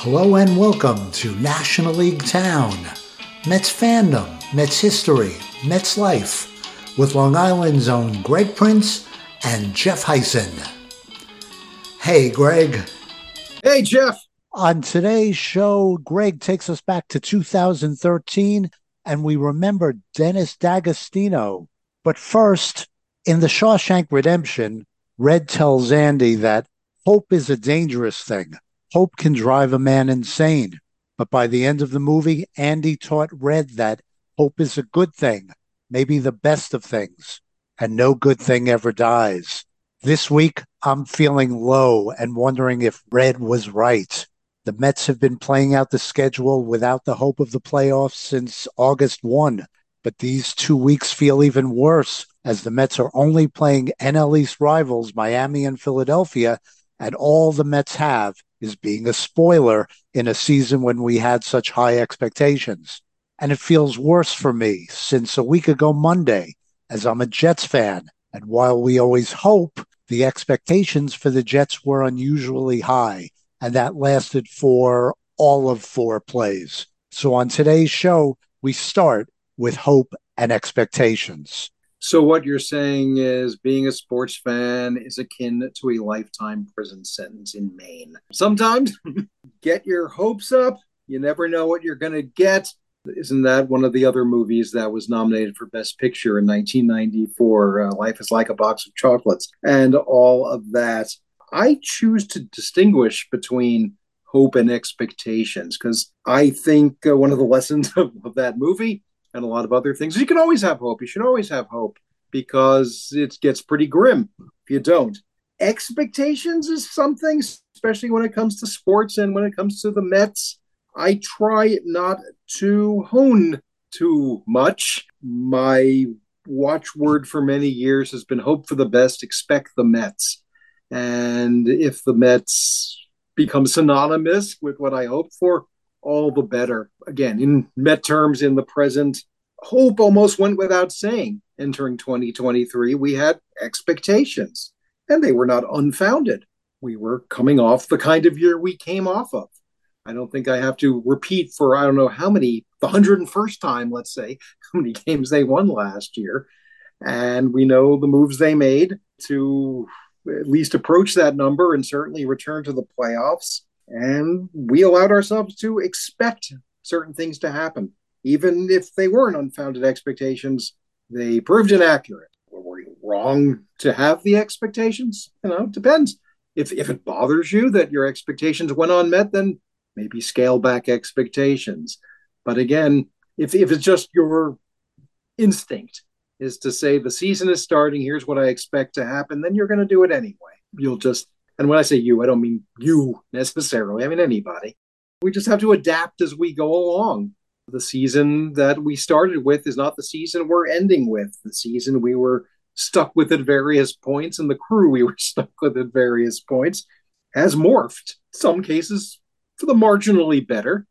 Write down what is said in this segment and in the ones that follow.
Hello and welcome to National League Town, Mets fandom, Mets history, Mets life, with Long Island's own Greg Prince and Jeff Hyson. Hey, Greg. Hey, Jeff. On today's show, Greg takes us back to 2013, and we remember Dennis D'Agostino. But first, in The Shawshank Redemption, Red tells Andy that hope is a dangerous thing. Hope can drive a man insane. But by the end of the movie, Andy taught Red that hope is a good thing, maybe the best of things, and no good thing ever dies. This week, I'm feeling low and wondering if Red was right. The Mets have been playing out the schedule without the hope of the playoffs since August 1, but these 2 weeks feel even worse as the Mets are only playing NL East rivals Miami and Philadelphia, and all the Mets have is being a spoiler in a season when we had such high expectations. And it feels worse for me since a week ago Monday, as I'm a Jets fan, and while we always hope, the expectations for the Jets were unusually high, and that lasted for all of 4 plays. So on today's show, we start with hope and expectations. So what you're saying is being a sports fan is akin to a lifetime prison sentence in Maine. Sometimes get your hopes up. You never know what you're going to get. Isn't that one of the other movies that was nominated for Best Picture in 1994? Life is Like a Box of Chocolates and all of that. I choose to distinguish between hope and expectations because I think one of the lessons of that movie and a lot of other things, you can always have hope. You should always have hope because it gets pretty grim if you don't. Expectations is something, especially when it comes to sports and when it comes to the Mets, I try not to hone too much. My watchword for many years has been hope for the best, expect the Mets. And if the Mets become synonymous with what I hope for, all the better. Again, in Met terms, in the present, hope almost went without saying. Entering 2023, we had expectations, and they were not unfounded. We were coming off the kind of year we came off of. I don't think I have to repeat for, I don't know how many, the 101st time, let's say, how many games they won last year. And we know the moves they made to at least approach that number and certainly return to the playoffs. And we allowed ourselves to expect certain things to happen. Even if they weren't unfounded expectations, they proved inaccurate. Were we wrong to have the expectations? It depends. If it bothers you that your expectations went unmet, then maybe scale back expectations. But again, if it's just your instinct is to say the season is starting, here's what I expect to happen, then you're going to do it anyway. You'll just, and when I say you, I don't mean you necessarily. I mean anybody. We just have to adapt as we go along. The season that we started with is not the season we're ending with. The season we were stuck with at various points and the crew we were stuck with at various points has morphed. Some cases for the marginally better.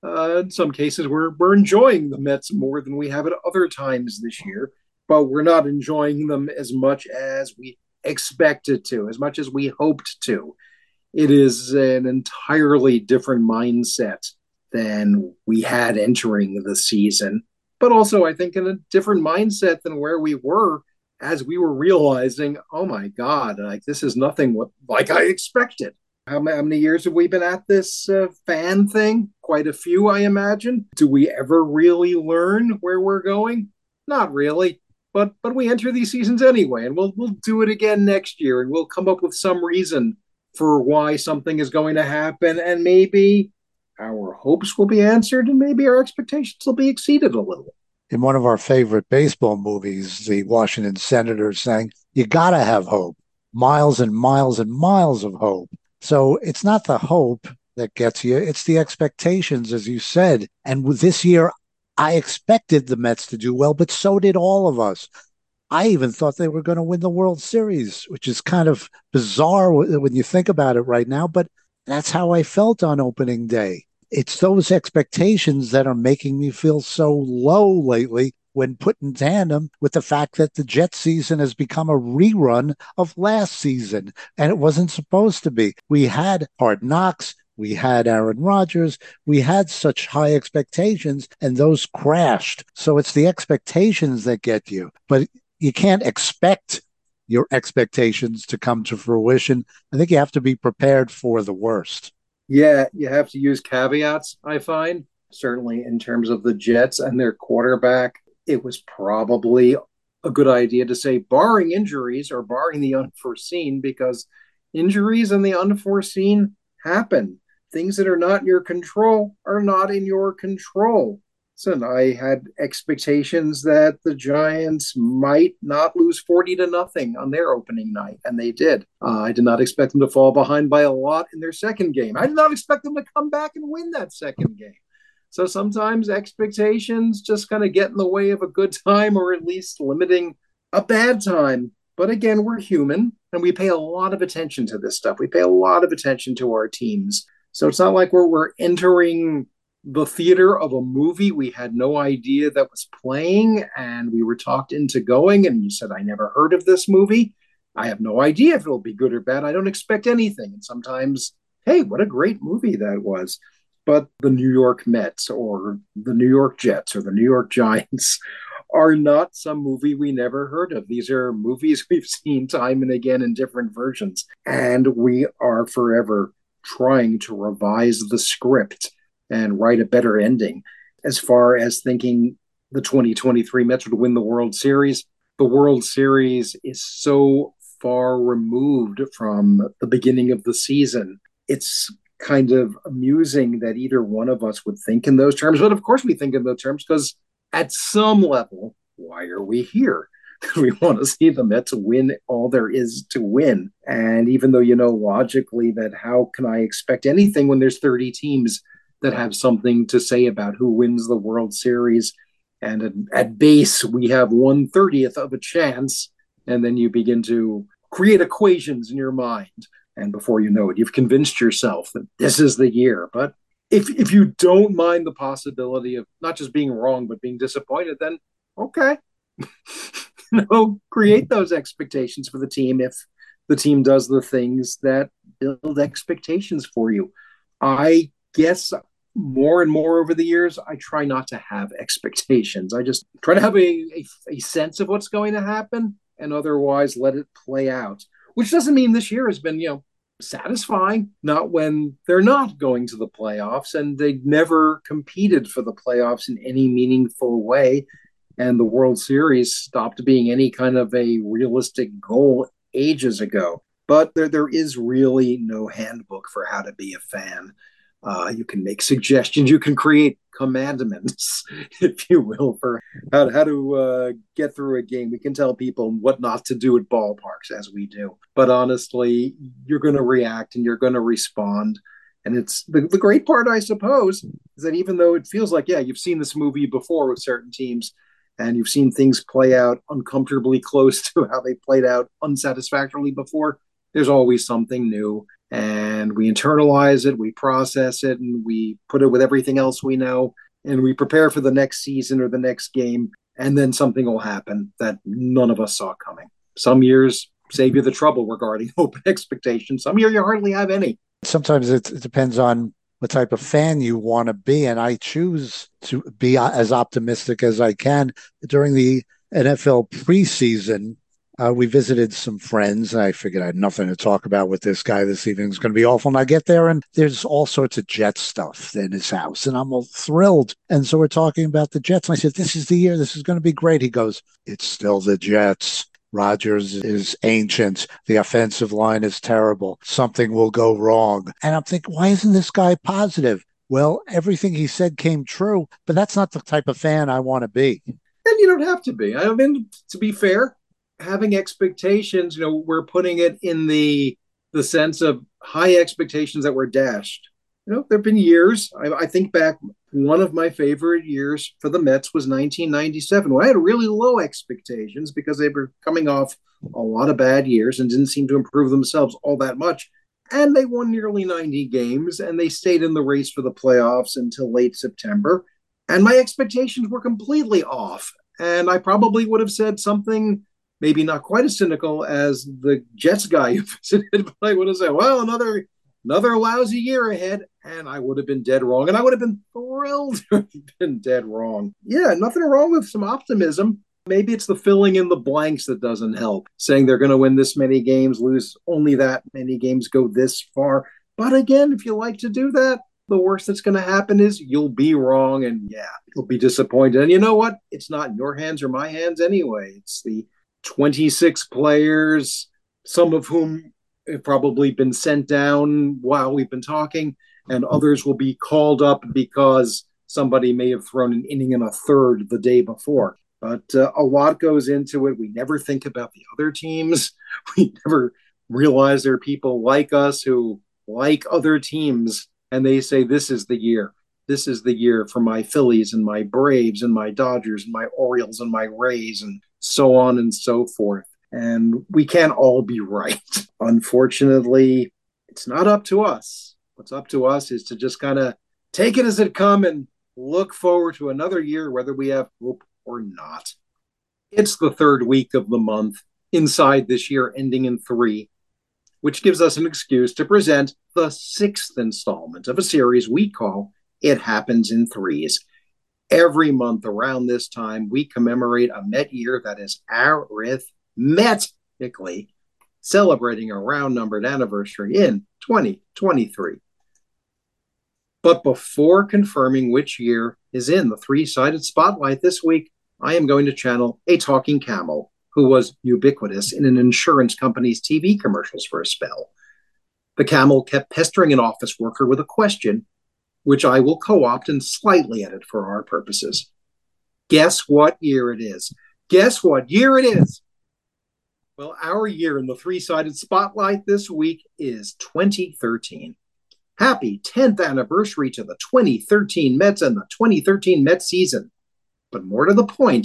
In some cases, we're enjoying the Mets more than we have at other times this year, but we're not enjoying them as much as we expected to, as much as we hoped to. It is an entirely different mindset than we had entering the season, but also I think in a different mindset than where we were as we were realizing, oh my God, like this is nothing like I expected. How many years have we been at this fan thing? Quite a few, I imagine. Do we ever really learn where we're going? Not really. But we enter these seasons anyway, and we'll do it again next year, and we'll come up with some reason for why something is going to happen, and maybe our hopes will be answered, and maybe our expectations will be exceeded a little. In one of our favorite baseball movies, the Washington Senators sang, "You gotta have hope, miles and miles and miles of hope." So it's not the hope that gets you, it's the expectations, as you said. And with this year, I expected the Mets to do well, but so did all of us. I even thought they were going to win the World Series, which is kind of bizarre when you think about it right now, but that's how I felt on opening day. It's those expectations that are making me feel so low lately when put in tandem with the fact that the Jet season has become a rerun of last season, and it wasn't supposed to be. We had Hard Knocks. We had Aaron Rodgers. We had such high expectations, and those crashed. So it's the expectations that get you. But you can't expect your expectations to come to fruition. I think you have to be prepared for the worst. Yeah, you have to use caveats, I find. Certainly in terms of the Jets and their quarterback, it was probably a good idea to say, barring injuries or barring the unforeseen, because injuries and the unforeseen happen. Things that are not in your control are not in your control. Listen, I had expectations that the Giants might not lose 40 to nothing on their opening night, and they did. I did not expect them to fall behind by a lot in their second game. I did not expect them to come back and win that second game. So sometimes expectations just kind of get in the way of a good time, or at least limiting a bad time. But again, we're human and we pay a lot of attention to this stuff. We pay a lot of attention to our teams. So it's not like we're entering the theater of a movie we had no idea that was playing and we were talked into going, and you said, I never heard of this movie. I have no idea if it'll be good or bad. I don't expect anything. And sometimes, hey, what a great movie that was. But the New York Mets or the New York Jets or the New York Giants are not some movie we never heard of. These are movies we've seen time and again in different versions. And we are forever trying to revise the script and write a better ending. As far as thinking the 2023 Mets would win the World Series, the World Series is so far removed from the beginning of the season. It's kind of amusing that either one of us would think in those terms. But of course we think in those terms because at some level, why are we here? We want to see the Mets win all there is to win. And even though you know logically that how can I expect anything when there's 30 teams that have something to say about who wins the World Series, and at base we have 1/30th of a chance, and then you begin to create equations in your mind. And before you know it, you've convinced yourself that this is the year. But if you don't mind the possibility of not just being wrong, but being disappointed, then okay. Create those expectations for the team if the team does the things that build expectations for you. I guess more and more over the years, I try not to have expectations. I just try to have a sense of what's going to happen and otherwise let it play out, which doesn't mean this year has been, satisfying, not when they're not going to the playoffs and they never competed for the playoffs in any meaningful way. And the World Series stopped being any kind of a realistic goal ages ago. But there is really no handbook for how to be a fan. You can make suggestions. You can create commandments, if you will, for how to get through a game. We can tell people what not to do at ballparks, as we do. But honestly, you're going to react and you're going to respond. And it's the great part, I suppose, is that even though it feels like, yeah, you've seen this movie before with certain teams and you've seen things play out uncomfortably close to how they played out unsatisfactorily before, there's always something new. And we internalize it, we process it, and we put it with everything else we know, and we prepare for the next season or the next game, and then something will happen that none of us saw coming. Some years save you the trouble regarding open expectations. Some years you hardly have any. Sometimes it depends on what type of fan you want to be, and I choose to be as optimistic as I can. During the NFL preseason, we visited some friends, and I figured I had nothing to talk about with this guy this evening. It's going to be awful. And I get there, and there's all sorts of Jets stuff in his house, and I'm all thrilled. And so we're talking about the Jets. And I said, this is the year. This is going to be great. He goes, it's still the Jets. Rodgers is ancient. The offensive line is terrible. Something will go wrong. And I'm thinking, why isn't this guy positive? Well, everything he said came true, but that's not the type of fan I want to be. And you don't have to be. I mean, to be fair, having expectations, we're putting it in the sense of high expectations that were dashed. There have been years. I think back, one of my favorite years for the Mets was 1997, when I had really low expectations because they were coming off a lot of bad years and didn't seem to improve themselves all that much. And they won nearly 90 games, and they stayed in the race for the playoffs until late September. And my expectations were completely off. And I probably would have said something maybe not quite as cynical as the Jets guy who visited, but I would have said, well, another lousy year ahead, and I would have been dead wrong. And I would have been thrilled to have been dead wrong. Yeah, nothing wrong with some optimism. Maybe it's the filling in the blanks that doesn't help. Saying they're going to win this many games, lose only that many games, go this far. But again, if you like to do that, the worst that's going to happen is you'll be wrong and yeah, you'll be disappointed. And you know what? It's not in your hands or my hands anyway. It's the 26 players, some of whom have probably been sent down while we've been talking, and others will be called up because somebody may have thrown an inning and a third the day before. But a lot goes into it. We never think about the other teams. We never realize there are people like us who like other teams, and they say, this is the year. This is the year for my Phillies and my Braves and my Dodgers and my Orioles and my Rays and so on and so forth. And we can't all be right. Unfortunately, it's not up to us. What's up to us is to just kind of take it as it comes and look forward to another year, whether we have hope or not. It's the third week of the month inside this year, ending in 3, which gives us an excuse to present the 6th installment of a series we call It Happens in Threes. Every month around this time, we commemorate a Met year that is arithmetically celebrating a round-numbered anniversary in 2023. But before confirming which year is in the three-sided spotlight this week, I am going to channel a talking camel who was ubiquitous in an insurance company's TV commercials for a spell. The camel kept pestering an office worker with a question, which I will co-opt and slightly edit for our purposes. Guess what year it is? Guess what year it is? Well, our year in the three-sided spotlight this week is 2013. Happy 10th anniversary to the 2013 Mets and the 2013 Mets season. But more to the point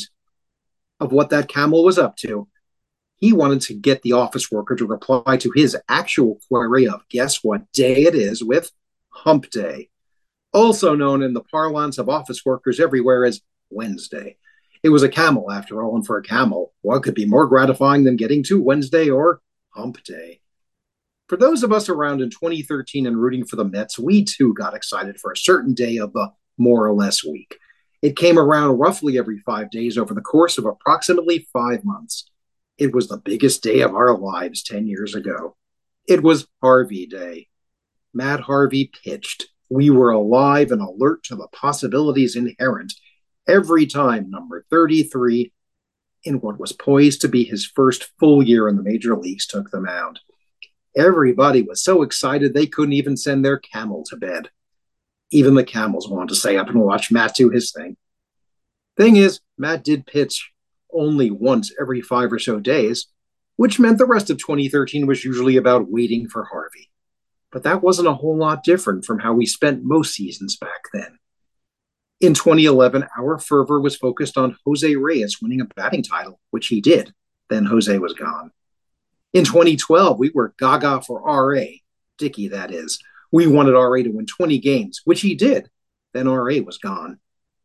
of what that camel was up to, he wanted to get the office worker to reply to his actual query of guess what day it is with Hump Day, also known in the parlance of office workers everywhere as Wednesday. It was a camel, after all, and for a camel, what could be more gratifying than getting to Wednesday or Hump Day? For those of us around in 2013 and rooting for the Mets, we too got excited for a certain day of the more or less week. It came around roughly every 5 days over the course of approximately 5 months. It was the biggest day of our lives 10 years ago. It was Harvey Day. Matt Harvey pitched. We were alive and alert to the possibilities inherent every time number 33 in what was poised to be his first full year in the major leagues took the mound. Everybody was so excited they couldn't even send their camel to bed. Even the camels wanted to stay up and watch Matt do his thing. Thing is, Matt did pitch only once every 5 or so days, which meant the rest of 2013 was usually about waiting for Harvey. But that wasn't a whole lot different from how we spent most seasons back then. In 2011, our fervor was focused on Jose Reyes winning a batting title, which he did. Then Jose was gone. In 2012, we were gaga for R.A., Dickey, that is. We wanted R.A. to win 20 games, which he did. Then R.A. was gone.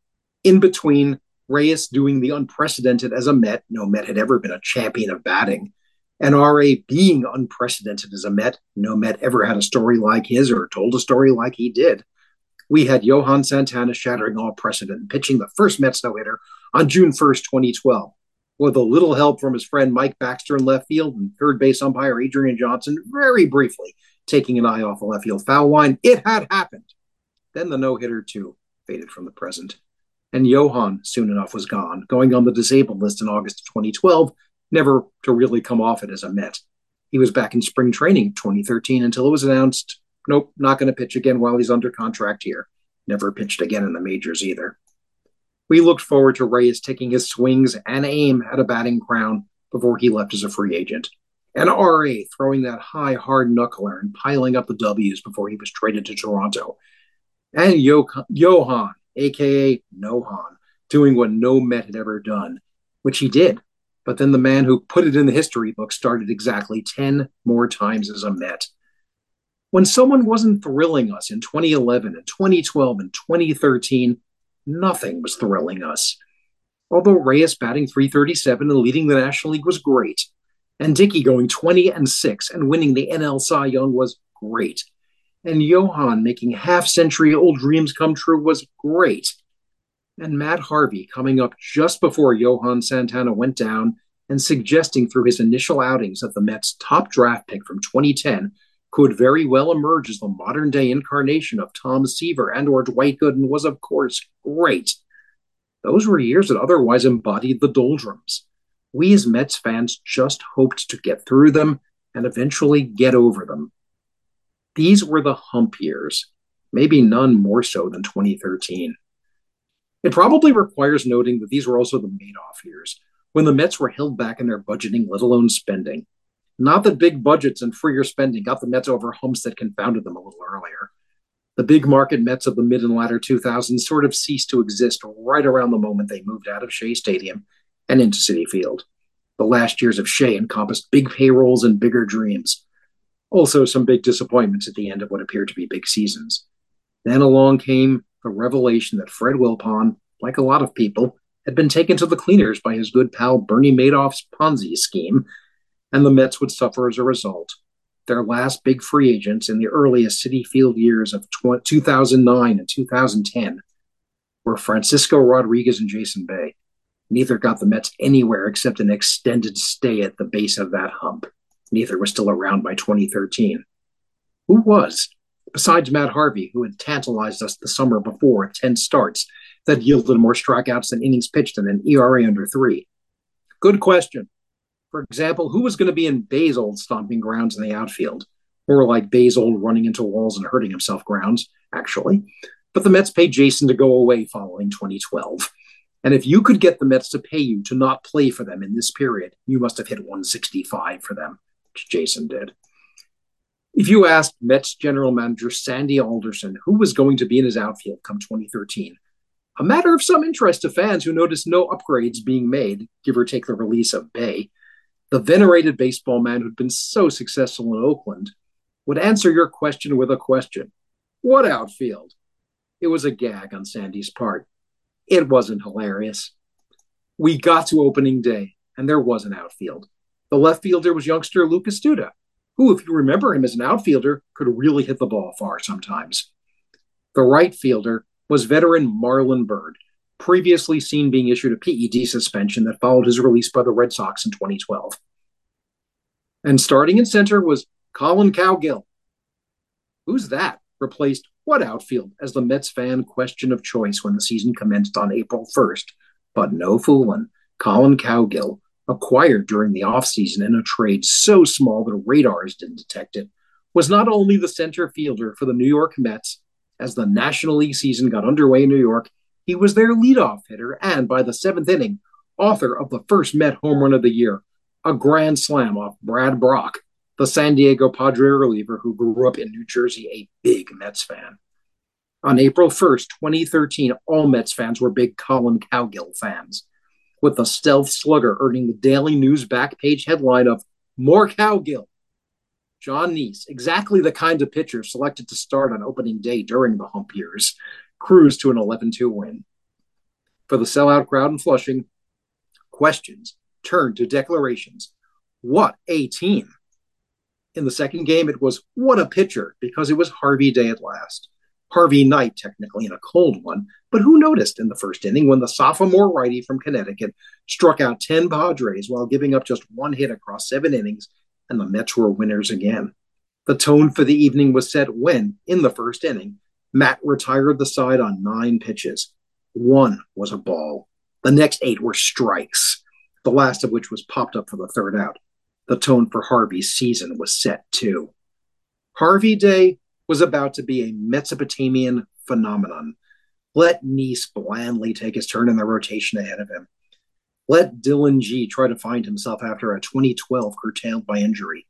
In between, Reyes doing the unprecedented as a Met. No Met had ever been a champion of batting. And R.A. being unprecedented as a Met. No Met ever had a story like his or told a story like he did. We had Johan Santana shattering all precedent and pitching the first Mets no-hitter on June 1st, 2012. With a little help from his friend Mike Baxter in left field and third base umpire Adrian Johnson very briefly taking an eye off a left field foul line, it had happened. Then the no-hitter, too, faded from the present. And Johan, soon enough, was gone, going on the disabled list in August of 2012, never to really come off it as a Met. He was back in spring training 2013 until it was announced, nope, not going to pitch again while he's under contract here. Never pitched again in the majors either. We looked forward to Reyes taking his swings and aim at a batting crown before he left as a free agent. And R.A. throwing that high, hard knuckler and piling up the W's before he was traded to Toronto. And Johan, a.k.a. Nohan, doing what no Met had ever done, which he did. But then the man who put it in the history book started exactly 10 more times as a Met. When someone wasn't thrilling us in 2011 and 2012 and 2013, nothing was thrilling us. Although Reyes batting .337 and leading the National League was great, and Dickey going 20-6 and winning the NL Cy Young was great, And Johan making half-century-old dreams come true was great. And Matt Harvey coming up just before Johan Santana went down and suggesting through his initial outings that the Mets' top draft pick from 2010 could very well emerge as the modern-day incarnation of Tom Seaver and or Dwight Gooden was, of course, great. Those were years that otherwise embodied the doldrums. We as Mets fans just hoped to get through them and eventually get over them. These were the hump years, maybe none more so than 2013. It probably requires noting that these were also the Madoff years, when the Mets were held back in their budgeting, let alone spending. Not that big budgets and freer spending got the Mets over humps that confounded them a little earlier. The big market Mets of the mid and latter 2000s sort of ceased to exist right around the moment they moved out of Shea Stadium and into Citi Field. The last years of Shea encompassed big payrolls and bigger dreams. Also, some big disappointments at the end of what appeared to be big seasons. Then along came the revelation that Fred Wilpon, like a lot of people, had been taken to the cleaners by his good pal Bernie Madoff's Ponzi scheme, and the Mets would suffer as a result. Their last big free agents in the earliest Citi Field years of 2009 and 2010 were Francisco Rodriguez and Jason Bay. Neither got the Mets anywhere except an extended stay at the base of that hump. Neither was still around by 2013. Who was? Besides Matt Harvey, who had tantalized us the summer before at 10 starts that yielded more strikeouts than innings pitched and an ERA under 3. Good question. For example, who was going to be in Bay's old stomping grounds in the outfield? More like Bay's old running into walls and hurting himself grounds, actually. But the Mets paid Jason to go away following 2012. And if you could get the Mets to pay you to not play for them in this period, you must have hit 165 for them, which Jason did. If you asked Mets general manager Sandy Alderson who was going to be in his outfield come 2013, a matter of some interest to fans who noticed no upgrades being made, give or take the release of Bay, the venerated baseball man who'd been so successful in Oakland, would answer your question with a question. What outfield? It was a gag on Sandy's part. It wasn't hilarious. We got to opening day, and there was an outfield. The left fielder was youngster Lucas Duda, who, if you remember him as an outfielder, could really hit the ball far sometimes. The right fielder was veteran Marlon Byrd, previously seen being issued a PED suspension that followed his release by the Red Sox in 2012. And starting in center was Colin Cowgill. Who's that? Replaced what outfield as the Mets fan question of choice when the season commenced on April 1st. But no fooling. Colin Cowgill, acquired during the offseason in a trade so small that radars didn't detect it, was not only the center fielder for the New York Mets as the National League season got underway in New York, he was their leadoff hitter and, by the 7th inning, author of the first Met home run of the year, a grand slam off Brad Brock, the San Diego Padre reliever who grew up in New Jersey, a big Mets fan. On April 1st, 2013, all Mets fans were big Colin Cowgill fans, with the stealth slugger earning the Daily News back page headline of More Cowgill. John Neese, exactly the kind of pitcher selected to start on opening day during the hump years, cruised to an 11-2 win. For the sellout crowd in Flushing, questions turned to declarations. What a team! In the second game, it was what a pitcher, because it was Harvey Day at last. Harvey night, technically, in a cold one, but who noticed in the first inning when the sophomore righty from Connecticut struck out 10 Padres while giving up just one hit across 7 innings, and the Mets were winners again. The tone for the evening was set when, in the first inning, Matt retired the side on 9 pitches. 1 was a ball. The next 8 were strikes, the last of which was popped up for the third out. The tone for Harvey's season was set, too. Harvey Day was about to be a Mesopotamian phenomenon. Let Neese blandly take his turn in the rotation ahead of him. Let Dylan G try to find himself after a 2012 curtailed by injury.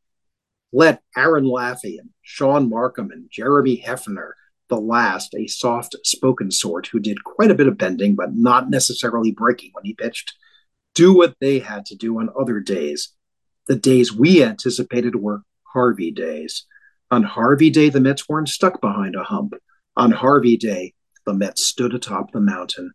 Let Aaron Laffey and Sean Markham and Jeremy Hefner, the last a soft-spoken sort who did quite a bit of bending but not necessarily breaking when he pitched, do what they had to do on other days. The days we anticipated were Harvey days. On Harvey Day, the Mets weren't stuck behind a hump. On Harvey Day, the Mets stood atop the mountain.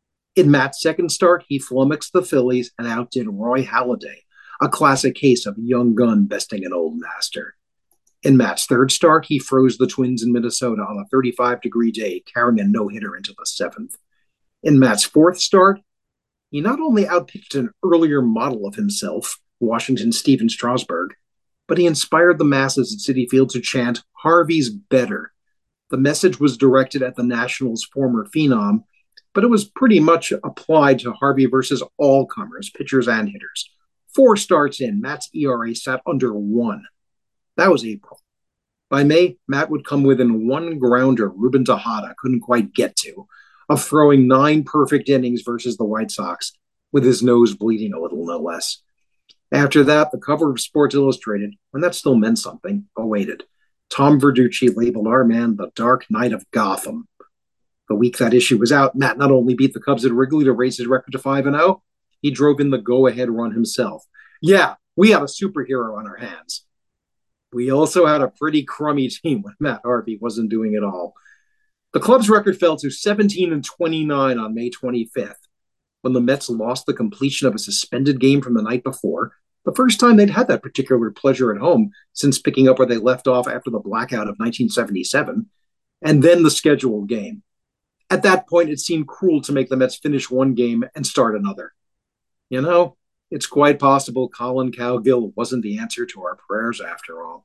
In Matt's second start, he flummoxed the Phillies and outdid Roy Halladay, a classic case of young gun besting an old master. In Matt's third start, he froze the Twins in Minnesota on a 35-degree day, carrying a no-hitter into the seventh. In Matt's fourth start, he not only outpitched an earlier model of himself, Washington's Steven Strasburg, but he inspired the masses at Citi Field to chant, "Harvey's better." The message was directed at the Nationals' former phenom, but it was pretty much applied to Harvey versus all comers, pitchers and hitters. 4 starts in, Matt's ERA sat under 1. That was April. By May, Matt would come within 1 grounder Ruben Tejada couldn't quite get to, of throwing 9 perfect innings versus the White Sox, with his nose bleeding a little, no less. After that, the cover of Sports Illustrated, when that still meant something, awaited. Tom Verducci labeled our man the Dark Knight of Gotham. The week that issue was out, Matt not only beat the Cubs at Wrigley to raise his record to 5-0, he drove in the go-ahead run himself. Yeah, we had a superhero on our hands. We also had a pretty crummy team when Matt Harvey wasn't doing it all. The club's record fell to 17-29 on May 25th, when the Mets lost the completion of a suspended game from the night before, the first time they'd had that particular pleasure at home since picking up where they left off after the blackout of 1977, and then the scheduled game. At that point, it seemed cruel to make the Mets finish one game and start another. You know, it's quite possible Colin Cowgill wasn't the answer to our prayers after all.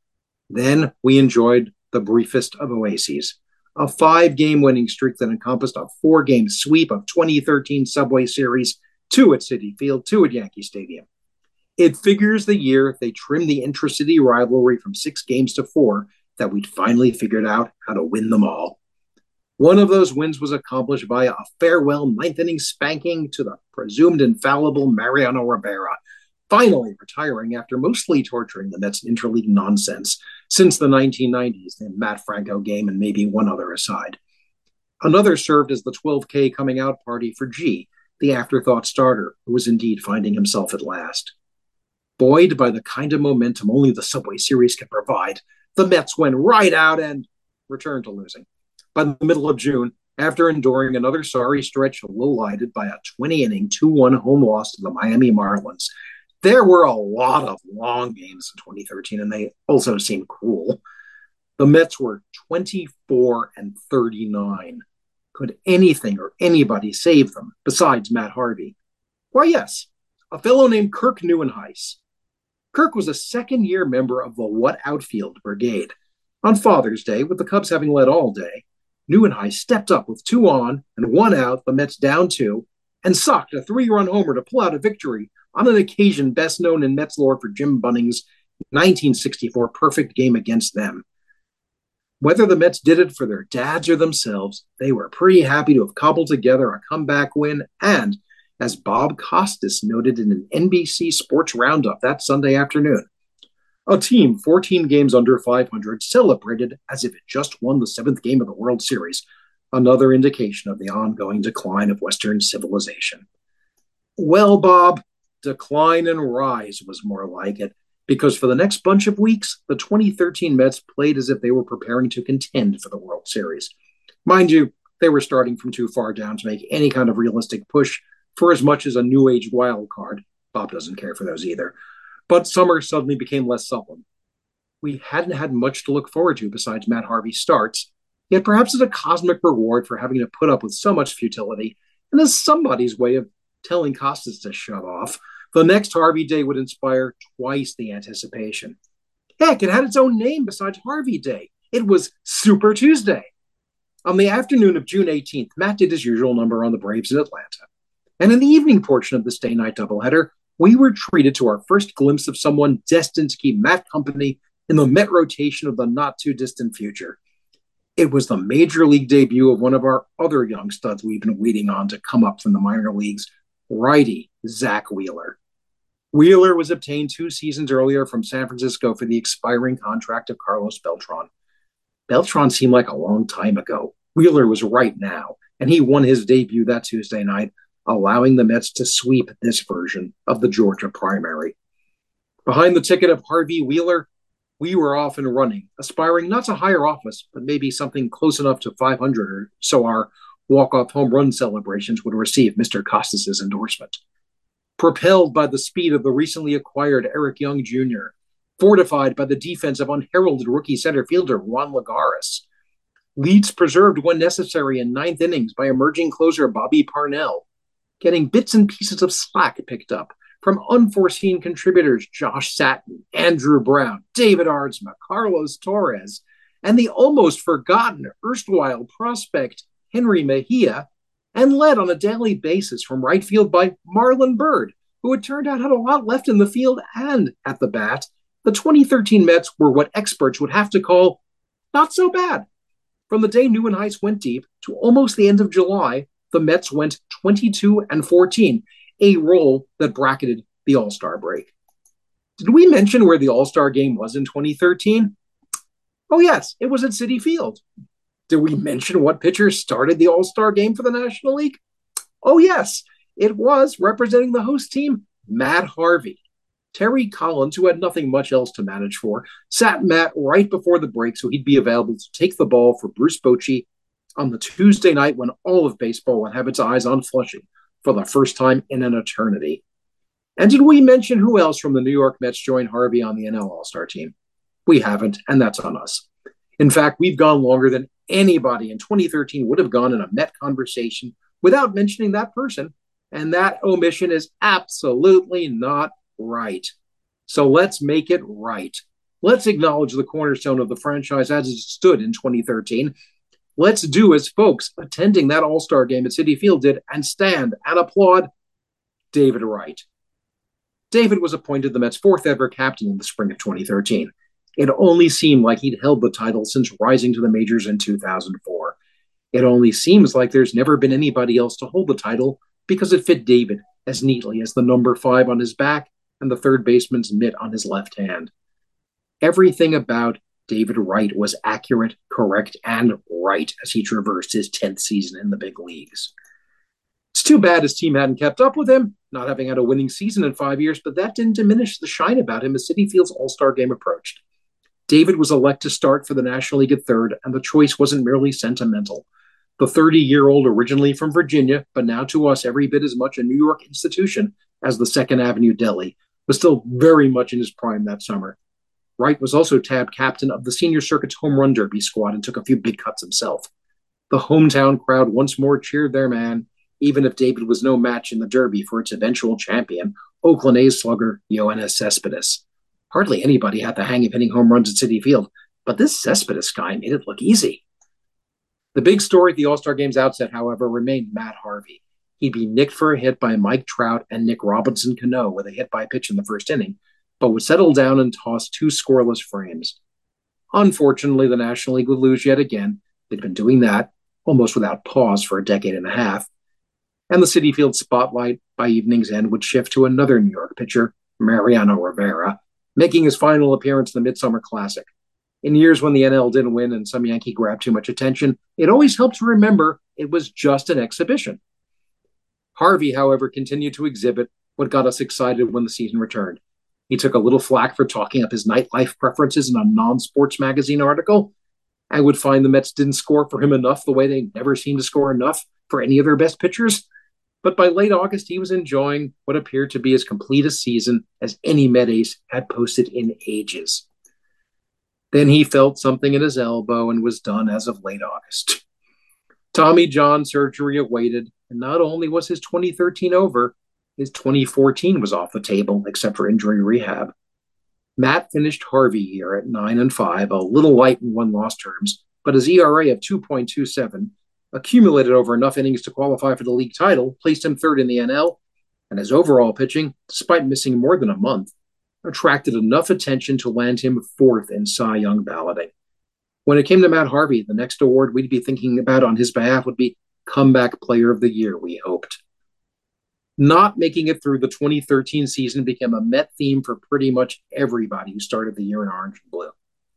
Then we enjoyed the briefest of oases, a 5-game winning streak that encompassed a 4-game sweep of 2013 Subway Series, 2 at Citi Field, 2 at Yankee Stadium. It figures the year they trimmed the intra-city rivalry from 6 games to 4 that we'd finally figured out how to win them all. One of those wins was accomplished by a farewell 9th-inning spanking to the presumed infallible Mariano Rivera, finally retiring after mostly torturing the Mets in interleague nonsense since the 1990s, the Matt Franco game and maybe one other aside. Another served as the 12K coming out party for G, the afterthought starter, who was indeed finding himself at last. Buoyed by the kind of momentum only the Subway Series could provide, the Mets went right out and returned to losing. By the middle of June, after enduring another sorry stretch low-lighted by a 20-inning 2-1 home loss to the Miami Marlins, there were a lot of long games in 2013, and they also seemed cruel. The Mets were 24-39. Could anything or anybody save them besides Matt Harvey? Why, yes, a fellow named Kirk Nieuwenhuis. Kirk was a second-year member of the What Outfield Brigade. On Father's Day, with the Cubs having led all day, Nieuwenhuis stepped up with 2 on and 1 out, the Mets down 2, and socked a 3-run homer to pull out a victory on an occasion best known in Mets lore for Jim Bunning's 1964 perfect game against them. Whether the Mets did it for their dads or themselves, they were pretty happy to have cobbled together a comeback win and, as Bob Costas noted in an NBC Sports Roundup that Sunday afternoon, a team 14 games under 500 celebrated as if it just won the 7th game of the World Series, another indication of the ongoing decline of Western civilization. Well, Bob, decline and rise was more like it, because for the next bunch of weeks, the 2013 Mets played as if they were preparing to contend for the World Series. Mind you, they were starting from too far down to make any kind of realistic push for as much as a new age wild card. Bob doesn't care for those either. But summer suddenly became less supple. We hadn't had much to look forward to besides Matt Harvey's starts, yet perhaps as a cosmic reward for having to put up with so much futility, and as somebody's way of telling Costas to shut off, the next Harvey Day would inspire twice the anticipation. Heck, it had its own name besides Harvey Day. It was Super Tuesday. On the afternoon of June 18th, Matt did his usual number on the Braves in Atlanta. And in the evening portion of this day-night doubleheader, we were treated to our first glimpse of someone destined to keep Matt company in the Met rotation of the not-too-distant future. It was the major league debut of one of our other young studs we've been waiting on to come up from the minor leagues, righty Zack Wheeler. Wheeler was obtained 2 seasons earlier from San Francisco for the expiring contract of Carlos Beltran. Beltran seemed like a long time ago. Wheeler was right now, and he won his debut that Tuesday night, allowing the Mets to sweep this version of the Georgia primary. Behind the ticket of Harvey Wheeler, we were off and running, aspiring not to higher office, but maybe something close enough to 500 or so our walk-off home run celebrations would receive Mr. Costas' endorsement. Propelled by the speed of the recently acquired Eric Young Jr., fortified by the defense of unheralded rookie center fielder Juan Lagares. Leads preserved when necessary in ninth innings by emerging closer Bobby Parnell, getting bits and pieces of slack picked up from unforeseen contributors Josh Satin, Andrew Brown, David Aardsma, Carlos Torres, and the almost forgotten erstwhile prospect Henry Mejia, and led on a daily basis from right field by Marlon Byrd, who it turned out had a lot left in the field and at the bat. The 2013 Mets were what experts would have to call not so bad. From the day Newman Heights went deep to almost the end of July, the Mets went 22-14, a roll that bracketed the All-Star break. Did we mention where the All-Star game was in 2013? Oh, yes, it was at Citi Field. Did we mention what pitcher started the All-Star game for the National League? Oh, yes, it was, representing the host team, Matt Harvey. Terry Collins, who had nothing much else to manage for, sat Matt right before the break so he'd be available to take the ball for Bruce Bochy on the Tuesday night when all of baseball would have its eyes on Flushing for the first time in an eternity. And did we mention who else from the New York Mets joined Harvey on the NL All-Star team? We haven't, and that's on us. In fact, we've gone longer than anybody in 2013 would have gone in a Met conversation without mentioning that person, and that omission is absolutely not right. So let's make it right. Let's acknowledge the cornerstone of the franchise as it stood in 2013. Let's do as folks attending that All-Star game at Citi Field did and stand and applaud David Wright. David was appointed the Mets' fourth ever captain in the spring of 2013. It only seemed like he'd held the title since rising to the majors in 2004. It only seems like there's never been anybody else to hold the title because it fit David as neatly as the number 5 on his back and the third baseman's mitt on his left hand. Everything about David Wright was accurate, correct, and right as he traversed his 10th season in the big leagues. It's too bad his team hadn't kept up with him, not having had a winning season in 5 years, but that didn't diminish the shine about him as Citi Field's All-Star game approached. David was elected to start for the National League at third, and the choice wasn't merely sentimental. The 30-year-old, originally from Virginia, but now to us every bit as much a New York institution as the Second Avenue Deli, was still very much in his prime that summer. Wright was also tabbed captain of the Senior Circuit's Home Run Derby squad and took a few big cuts himself. The hometown crowd once more cheered their man, even if David was no match in the Derby for its eventual champion, Oakland A's slugger Yoenis Cespedes. Hardly anybody had the hang of hitting home runs at Citi Field, but this Cespedes guy made it look easy. The big story at the All-Star Game's outset, however, remained Matt Harvey. He'd be nicked for a hit by Mike Trout and Nick Robinson Cano with a hit-by-pitch in the first inning, but would settle down and toss 2 scoreless frames. Unfortunately, the National League would lose yet again. They'd been doing that almost without pause for a decade and a half. And the Citi Field spotlight by evening's end would shift to another New York pitcher, Mariano Rivera, making his final appearance in the Midsummer Classic. In years when the NL didn't win and some Yankee grabbed too much attention, it always helped to remember it was just an exhibition. Harvey, however, continued to exhibit what got us excited when the season returned. He took a little flack for talking up his nightlife preferences in a non-sports magazine article. I would find the Mets didn't score for him enough the way they never seemed to score enough for any of their best pitchers. But by late August, he was enjoying what appeared to be as complete a season as any Met ace had posted in ages. Then he felt something in his elbow and was done as of late August. Tommy John surgery awaited, and not only was his 2013 over, his 2014 was off the table, except for injury rehab. Matt finished Harvey here at 9-5, a little light in one-loss terms, but his ERA of 2.27, accumulated over enough innings to qualify for the league title, placed him third in the NL, and his overall pitching, despite missing more than a month, attracted enough attention to land him fourth in Cy Young balloting. When it came to Matt Harvey, the next award we'd be thinking about on his behalf would be Comeback Player of the Year, we hoped. Not making it through the 2013 season became a Met theme for pretty much everybody who started the year in orange and blue.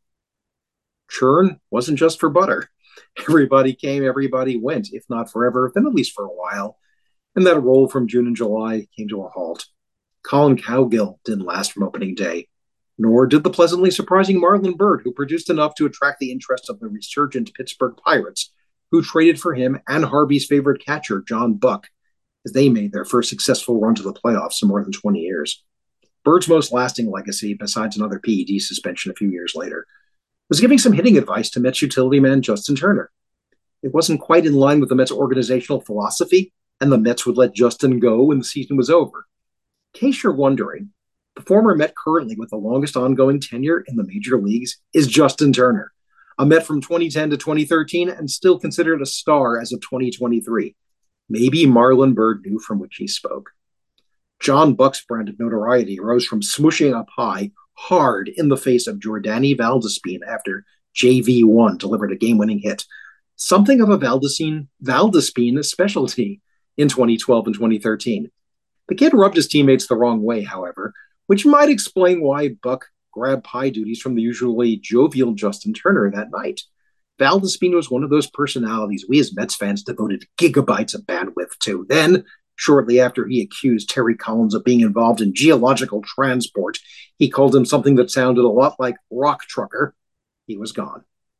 Churn wasn't just for butter. Everybody came, everybody went, if not forever, then at least for a while. And that roll from June and July came to a halt. Colin Cowgill didn't last from opening day, nor did the pleasantly surprising Marlon Byrd, who produced enough to attract the interest of the resurgent Pittsburgh Pirates, who traded for him and Harvey's favorite catcher, John Buck, as they made their first successful run to the playoffs in more than 20 years. Bird's most lasting legacy, besides another PED suspension a few years later, was giving some hitting advice to Mets utility man Justin Turner. It wasn't quite in line with the Mets' organizational philosophy, and the Mets would let Justin go when the season was over. In case you're wondering, the former Met currently with the longest ongoing tenure in the major leagues is Justin Turner, a Met from 2010 to 2013 and still considered a star as of 2023. Maybe Marlon Byrd knew from which he spoke. John Buck's brand of notoriety rose from smooshing up high hard in the face of Jordany Valdespin after JV1 delivered a game-winning hit. Something of a Valdespin specialty in 2012 and 2013. The kid rubbed his teammates the wrong way, however, which might explain why Buck grabbed pie duties from the usually jovial Justin Turner that night. Valdespin was one of those personalities we as Mets fans devoted gigabytes of bandwidth to. Then, shortly after he accused Terry Collins of being involved in geological transport, he called him something that sounded a lot like rock trucker. He was gone.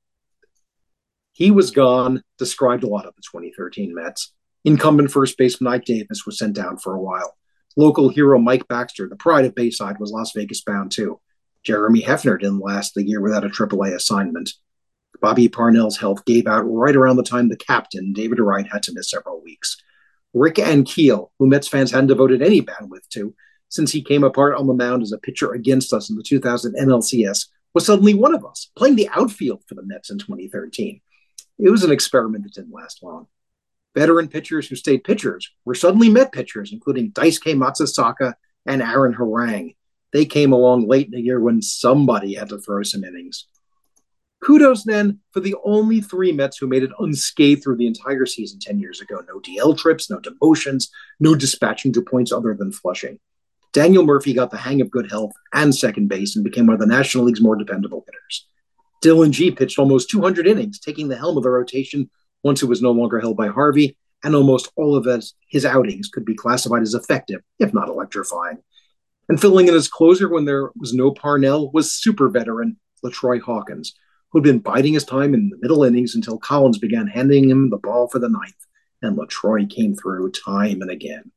He was gone described a lot of the 2013 Mets. Incumbent first baseman Ike Davis was sent down for a while. Local hero Mike Baxter, the pride of Bayside, was Las Vegas bound too. Jeremy Hefner didn't last the year without a AAA assignment. Bobby Parnell's health gave out right around the time the captain, David Wright, had to miss several weeks. Rick Ankiel, who Mets fans hadn't devoted any bandwidth to, since he came apart on the mound as a pitcher against us in the 2000 NLCS, was suddenly one of us, playing the outfield for the Mets in 2013. It was an experiment that didn't last long. Veteran pitchers who stayed pitchers were suddenly Met pitchers, including Daisuke Matsuzaka and Aaron Harang. They came along late in the year when somebody had to throw some innings. Kudos, then, for the only three Mets who made it unscathed through the entire season 10 years ago. No DL trips, no demotions, no dispatching to points other than flushing. Daniel Murphy got the hang of good health and second base and became one of the National League's more dependable hitters. Dylan Gee pitched almost 200 innings, taking the helm of the rotation once it was no longer held by Harvey, and almost all of his outings could be classified as effective, if not electrifying. And filling in as closer when there was no Parnell was super veteran LaTroy Hawkins, who'd been biding his time in the middle innings until Collins began handing him the ball for the ninth, and LaTroy came through time and again.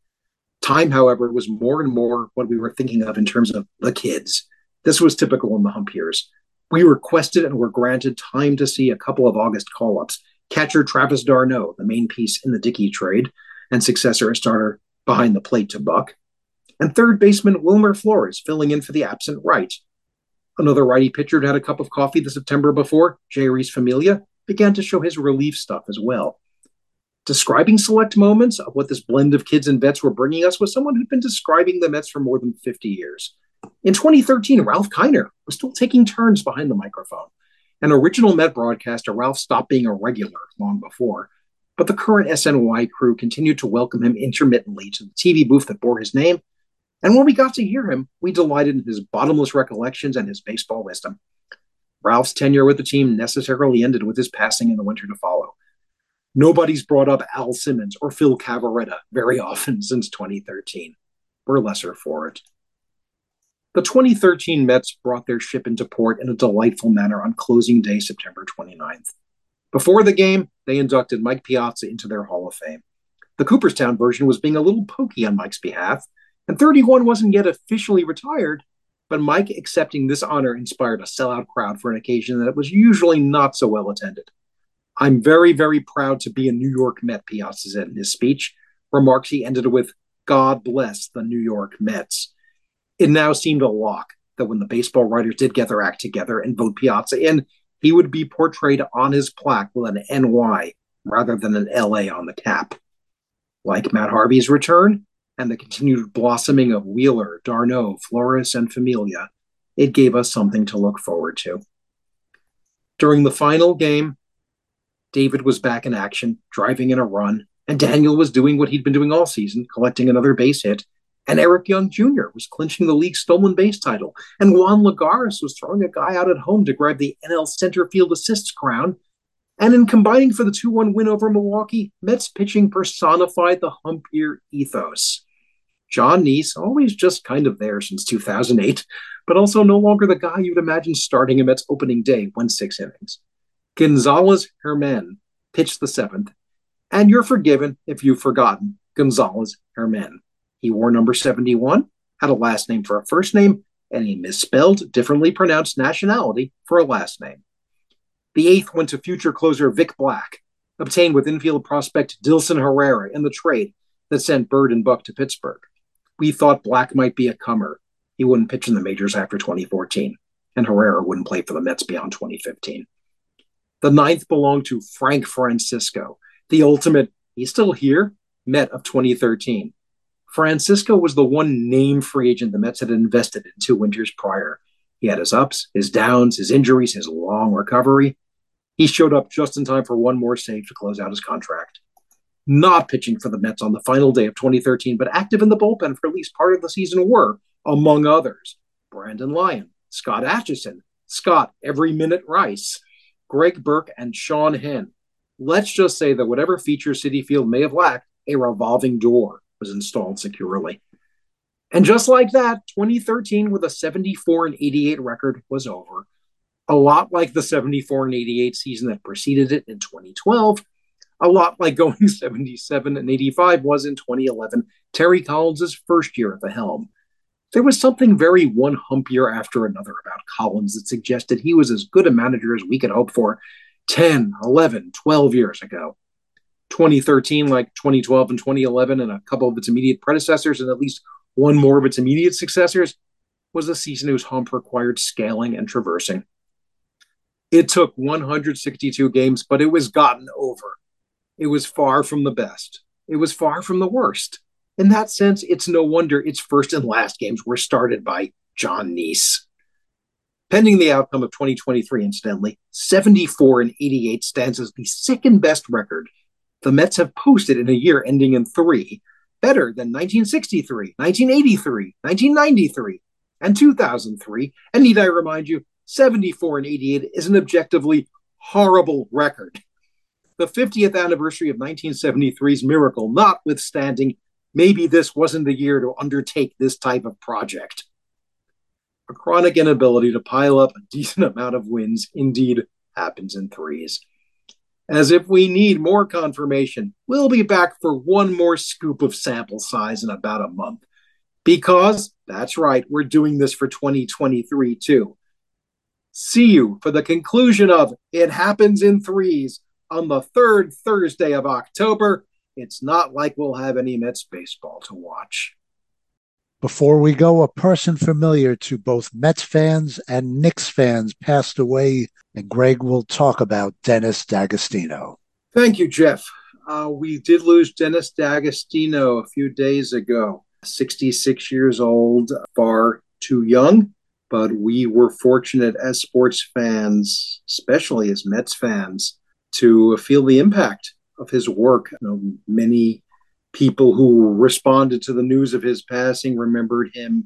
Time, however, was more and more what we were thinking of in terms of the kids. This was typical in the hump years. We requested and were granted time to see a couple of August call-ups. Catcher Travis d'Arnaud, the main piece in the Dickey trade, and successor and starter behind the plate to Buck. And third baseman Wilmer Flores, filling in for the absent Wright. Another righty pitcher who had a cup of coffee the September before, Jeurys Familia, began to show his relief stuff as well. Describing select moments of what this blend of kids and vets were bringing us was someone who'd been describing the Mets for more than 50 years. In 2013, Ralph Kiner was still taking turns behind the microphone. An original Met broadcaster, Ralph stopped being a regular long before, but the current SNY crew continued to welcome him intermittently to the TV booth that bore his name, and when we got to hear him, we delighted in his bottomless recollections and his baseball wisdom. Ralph's tenure with the team necessarily ended with his passing in the winter to follow. Nobody's brought up Al Simmons or Phil Cavarretta very often since 2013. We're lesser for it. The 2013 Mets brought their ship into port in a delightful manner on closing day, September 29th. Before the game, they inducted Mike Piazza into their Hall of Fame. The Cooperstown version was being a little pokey on Mike's behalf, and 31 wasn't yet officially retired, but Mike accepting this honor inspired a sellout crowd for an occasion that was usually not so well attended. I'm very, very proud to be a New York Met, Piazza said in his speech, remarks he ended with, God bless the New York Mets. It now seemed a lock that when the baseball writers did get their act together and vote Piazza in, he would be portrayed on his plaque with an NY rather than an LA on the cap. Like Matt Harvey's return and the continued blossoming of Wheeler, d'Arnaud, Flores, and Familia, it gave us something to look forward to. During the final game, David was back in action, driving in a run, and Daniel was doing what he'd been doing all season, collecting another base hit, and Eric Young Jr. was clinching the league's stolen base title, and Juan Lagares was throwing a guy out at home to grab the NL center field assists crown, and in combining for the 2-1 win over Milwaukee, Mets pitching personified the hump year ethos. John Neese, always just kind of there since 2008, but also no longer the guy you'd imagine starting him Mets opening day, went 6 innings. Gonzalez Herman pitched the 7th, and you're forgiven if you've forgotten Gonzalez Herman. He wore number 71, had a last name for a first name and a misspelled, differently pronounced nationality for a last name. The eighth went to future closer Vic Black, obtained with infield prospect Dilson Herrera in the trade that sent Bird and Buck to Pittsburgh. We thought Black might be a comer. He wouldn't pitch in the majors after 2014, and Herrera wouldn't play for the Mets beyond 2015. The ninth belonged to Frank Francisco, the ultimate, he's still here, Met of 2013. Francisco was the one name free agent the Mets had invested in 2 winters prior. He had his ups, his downs, his injuries, his long recovery. He showed up just in time for one more save to close out his contract. Not pitching for the Mets on the final day of 2013, but active in the bullpen for at least part of the season were, among others, Brandon Lyon, Scott Atchison, Scott Every Minute Rice, Greg Burke, and Sean Henn. Let's just say that whatever feature Citi Field may have lacked, a revolving door was installed securely. And just like that, 2013 with a 74-88 record was over. A lot like the 74-88 season that preceded it in 2012, a lot like going 77-85 was in 2011, Terry Collins' first year at the helm. There was something very one hump year after another about Collins that suggested he was as good a manager as we could hope for 10, 11, 12 years ago. 2013, like 2012 and 2011, and a couple of its immediate predecessors, and at least one more of its immediate successors, was a season whose hump required scaling and traversing. It took 162 games, but it was gotten over. It was far from the best. It was far from the worst. In that sense, it's no wonder its first and last games were started by John Neese. Pending the outcome of 2023, incidentally, 74-88 stands as the second best record the Mets have posted in a year ending in 3, better than 1963, 1983, 1993, and 2003. And need I remind you, 74-88 is an objectively horrible record. The 50th anniversary of 1973's miracle notwithstanding, maybe this wasn't the year to undertake this type of project. A chronic inability to pile up a decent amount of wins indeed happens in threes. As if we need more confirmation, we'll be back for one more scoop of sample size in about a month. Because, that's right, we're doing this for 2023 too. See you for the conclusion of It Happens in Threes on the third Thursday of October. It's not like we'll have any Mets baseball to watch. Before we go, a person familiar to both Mets fans and Knicks fans passed away, and Greg will talk about Dennis D'Agostino. Thank you, Jeff. We did lose Dennis D'Agostino a few days ago. 66 years old, far too young, but we were fortunate as sports fans, especially as Mets fans, to feel the impact of his work. Many people who responded to the news of his passing remembered him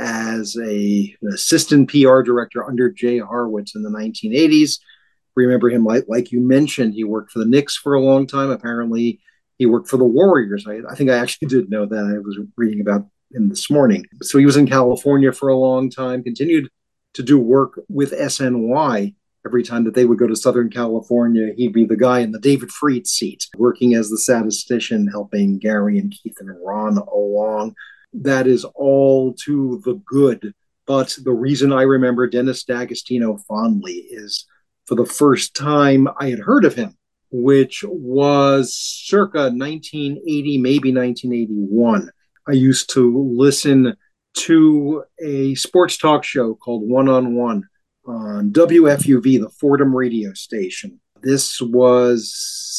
as an assistant PR director under Jay Horwitz in the 1980s. Remember him, like you mentioned, he worked for the Knicks for a long time. Apparently, he worked for the Warriors. I think I actually did know that. I was reading about him this morning. So he was in California for a long time, continued to do work with SNY. Every time that they would go to Southern California, he'd be the guy in the David Freed seat, working as the statistician, helping Gary and Keith and Ron along. That is all to the good. But the reason I remember Dennis D'Agostino fondly is for the first time I had heard of him, which was circa 1980, maybe 1981. I used to listen to a sports talk show called One on One on WFUV, the Fordham radio station. This was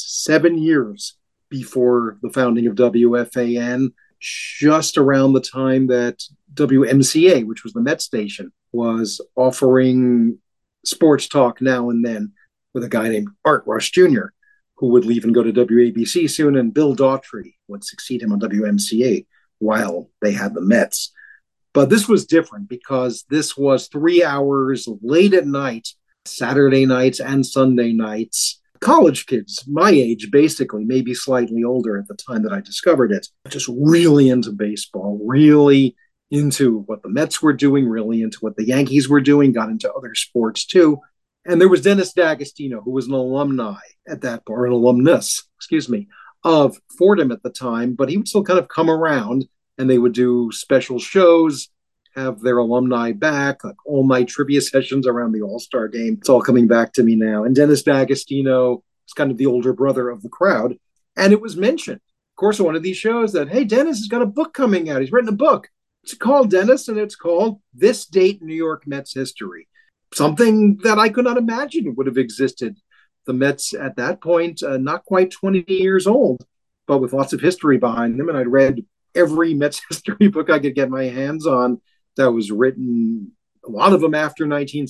7 years before the founding of WFAN, just around the time that WMCA, which was the Met station, was offering sports talk now and then with a guy named Art Rush Jr., who would leave and go to WABC soon, and Bill Daughtry would succeed him on WMCA while they had the Mets. But this was different because this was 3 hours late at night, Saturday nights and Sunday nights. College kids, my age, basically, maybe slightly older at the time that I discovered it, just really into baseball, really into what the Mets were doing, really into what the Yankees were doing, got into other sports too. And there was Dennis D'Agostino, who was an alumni at that point, an alumnus, of Fordham at the time, but he would still kind of come around and they would do special shows, have their alumni back, like all-night trivia sessions around the All-Star game. It's all coming back to me now. And Dennis D'Agostino is kind of the older brother of the crowd. And it was mentioned, of course, on one of these shows that, hey, Dennis has got a book coming out. He's written a book. It's called, Dennis, and it's called This Date New York Mets History. Something that I could not imagine would have existed. The Mets at that point, not quite 20 years old, but with lots of history behind them. And I'd read every Mets history book I could get my hands on that was written, a lot of them after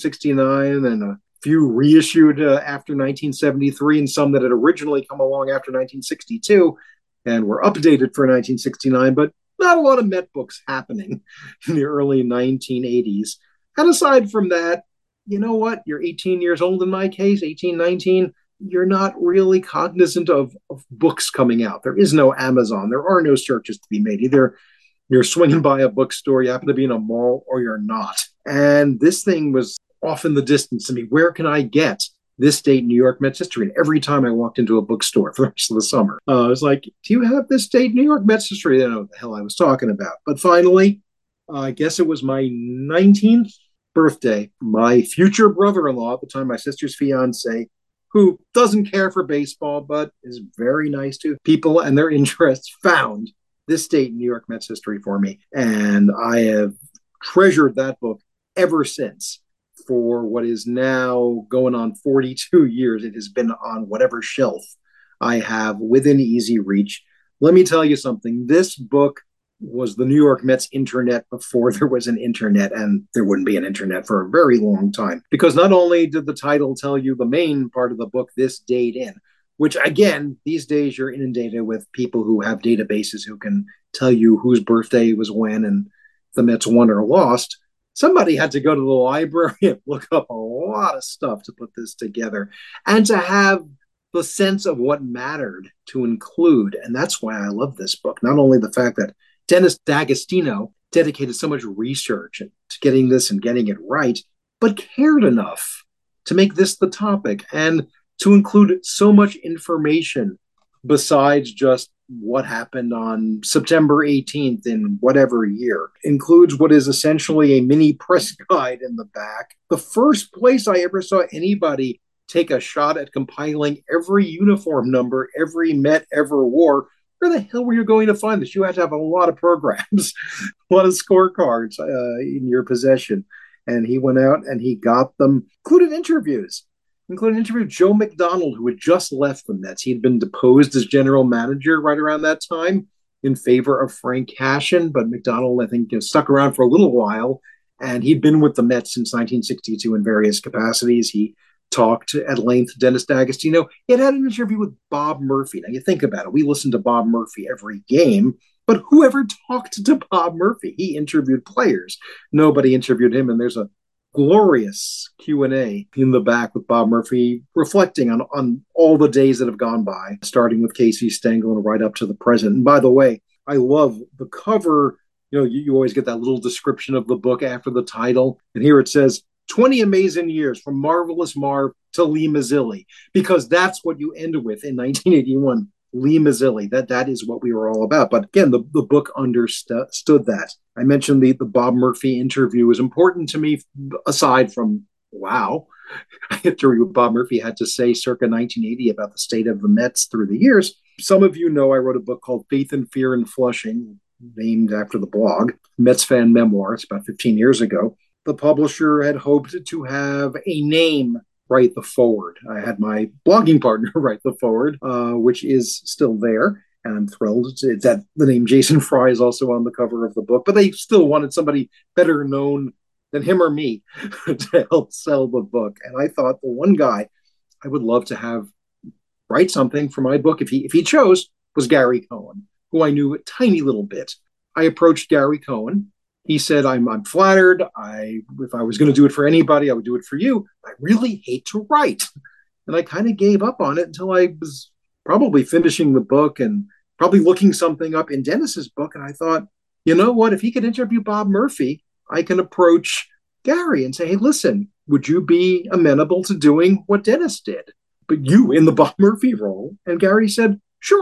1969 and a few reissued after 1973 and some that had originally come along after 1962 and were updated for 1969, but not a lot of Met books happening in the early 1980s. And aside from that, you know what? You're 18 years old in my case, 18, 19. You're not really cognizant of books coming out. There is no Amazon. There are no searches to be made. Either you're swinging by a bookstore, you happen to be in a mall, or you're not. And this thing was off in the distance to me. Where can I get This Date New York Mets History? And every time I walked into a bookstore for the rest of the summer, I was like, do you have This Date New York Mets History? I don't know what the hell I was talking about. But finally, I guess it was my 19th birthday, my future brother-in-law at the time, my sister's fiance, who doesn't care for baseball, but is very nice to people and their interests, found This Date New York Mets History for me. And I have treasured that book ever since. For what is now going on 42 years, it has been on whatever shelf I have within easy reach. Let me tell you something. This book was the New York Mets internet before there was an internet, and there wouldn't be an internet for a very long time. Because not only did the title tell you the main part of the book, this date in, which again, these days you're inundated with people who have databases who can tell you whose birthday was when and the Mets won or lost. Somebody had to go to the library and look up a lot of stuff to put this together and to have the sense of what mattered to include. And that's why I love this book. Not only the fact that Dennis D'Agostino dedicated so much research to getting this and getting it right, but cared enough to make this the topic and to include so much information besides just what happened on September 18th in whatever year. Includes what is essentially a mini press guide in the back. The first place I ever saw anybody take a shot at compiling every uniform number every Met ever wore. Where the hell were you going to find this? You had to have a lot of programs, a lot of scorecards in your possession. And he went out and he got them, including interviews with Joe McDonald, who had just left the Mets. He'd been deposed as general manager right around that time in favor of Frank Cashen, but McDonald, I think, stuck around for a little while, and he'd been with the Mets since 1962 in various capacities. He talked at length to Dennis D'Agostino. He had an interview with Bob Murphy. Now, you think about it. We listen to Bob Murphy every game, but whoever talked to Bob Murphy? He interviewed players. Nobody interviewed him, and there's a glorious Q&A in the back with Bob Murphy reflecting on all the days that have gone by, starting with Casey Stengel and right up to the present. And by the way, I love the cover. You always get that little description of the book after the title. And here it says, 20 amazing years from Marvelous Marv to Lee Mazzilli, because that's what you end with in 1981. Lee Mazzilli, that is what we were all about. But again, the book understood that. I mentioned the Bob Murphy interview was important to me, aside from, wow, I had to read what Bob Murphy had to say circa 1980 about the state of the Mets through the years. Some of you know I wrote a book called Faith and Fear in Flushing, named after the blog, Mets fan memoir. It's about 15 years ago. The publisher had hoped to have a name write the forward. I had my blogging partner write the forward, which is still there. And I'm thrilled that the name Jason Fry is also on the cover of the book, but they still wanted somebody better known than him or me to help sell the book. And I thought the one guy I would love to have write something for my book, if he chose, was Gary Cohen, who I knew a tiny little bit. I approached Gary Cohen. He said, I'm flattered. If I was going to do it for anybody, I would do it for you. I really hate to write. And I kind of gave up on it until I was probably finishing the book and probably looking something up in Dennis's book. And I thought, you know what? If he could interview Bob Murphy, I can approach Gary and say, hey, listen, would you be amenable to doing what Dennis did? But you in the Bob Murphy role? And Gary said, sure.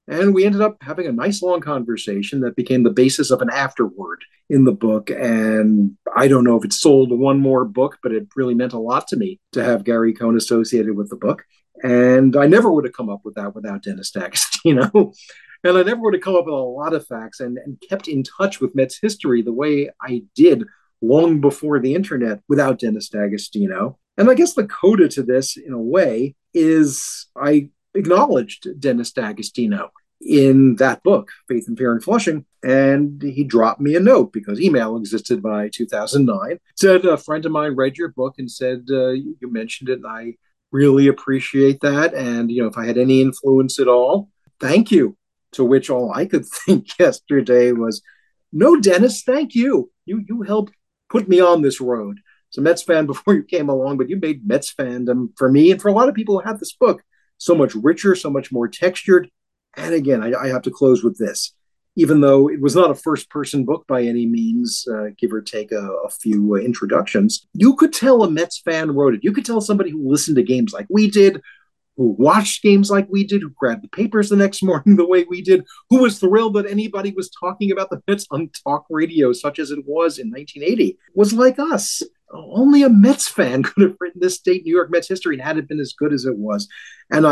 And we ended up having a nice long conversation that became the basis of an afterword in the book. And I don't know if it sold one more book, but it really meant a lot to me to have Gary Cohn associated with the book. And I never would have come up with that without Dennis D'Agostino. And I never would have come up with a lot of facts and kept in touch with Mets history the way I did long before the internet without Dennis D'Agostino. And I guess the coda to this, in a way, is I acknowledged Dennis D'Agostino in that book, Faith and Fear in Flushing, and he dropped me a note because email existed by 2009. Said a friend of mine read your book and said you mentioned it, and I really appreciate that. And if I had any influence at all, thank you. To which all I could think yesterday was, no, Dennis, thank you. You helped put me on this road. I was a Mets fan before you came along, but you made Mets fandom for me and for a lot of people who have this book so much richer, so much more textured. And again, I have to close with this. Even though it was not a first-person book by any means, give or take a few introductions, you could tell a Mets fan wrote it. You could tell somebody who listened to games like we did, who watched games like we did, who grabbed the papers the next morning the way we did, who was thrilled that anybody was talking about the Mets on talk radio, such as it was in 1980, was like us. Only a Mets fan could have written this New York Mets history and had it been as good as it was. And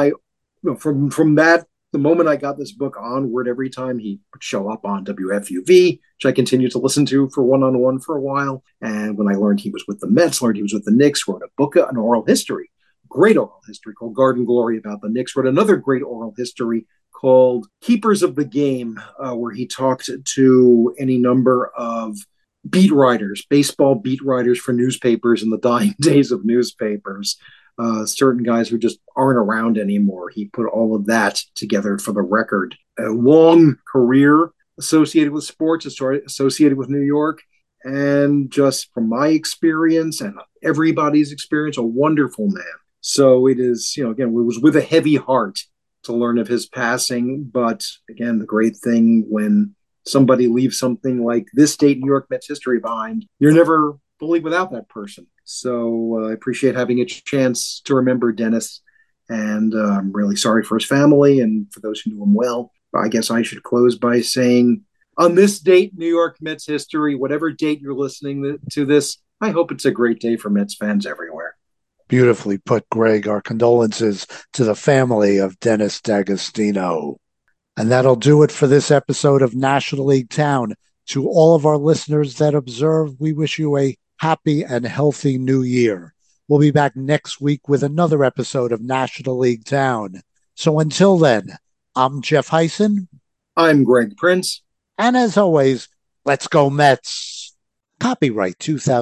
from that, the moment I got this book onward, every time he would show up on WFUV, which I continued to listen to for one-on-one for a while. And when I learned he was with the Mets, learned he was with the Knicks, wrote a book, an oral history, great oral history called Garden Glory about the Knicks, wrote another great oral history called Keepers of the Game, where he talked to any number of beat writers, baseball beat writers for newspapers in the dying days of newspapers, certain guys who just aren't around anymore. He put all of that together for the record. A long career associated with sports, associated with New York, and just from my experience and everybody's experience, a wonderful man. So it is, again, it was with a heavy heart to learn of his passing. But again, the great thing when somebody leaves something like this date New York Mets history behind, you're never fully without that person. So I appreciate having a chance to remember Dennis. And I'm really sorry for his family and for those who knew him well. I guess I should close by saying, on this date, New York Mets history, whatever date you're listening to this, I hope it's a great day for Mets fans everywhere. Beautifully put, Greg. Our condolences to the family of Dennis D'Agostino. And that'll do it for this episode of National League Town. To all of our listeners that observe, we wish you a happy and healthy new year. We'll be back next week with another episode of National League Town. So until then, I'm Jeff Heisen. I'm Greg Prince. And as always, let's go Mets. Copyright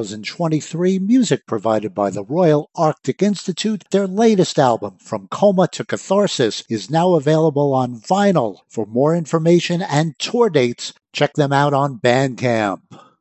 2023, music provided by the Royal Arctic Institute. Their latest album, From Coma to Catharsis, is now available on vinyl. For more information and tour dates, check them out on Bandcamp.